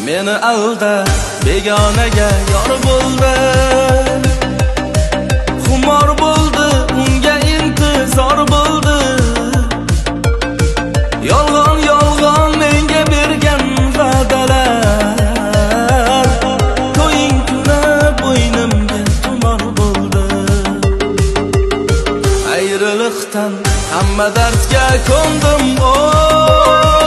meni alda begonaga yor bo'ldi. Xumor bo'ldi, unga intizor bo'ldi. Yolg'on yolg'on menga bergan va'dalar, to'ying kuni bo'ynimga tumor bo'ldi. Ayriliqdan hamma dardga ko'ndim.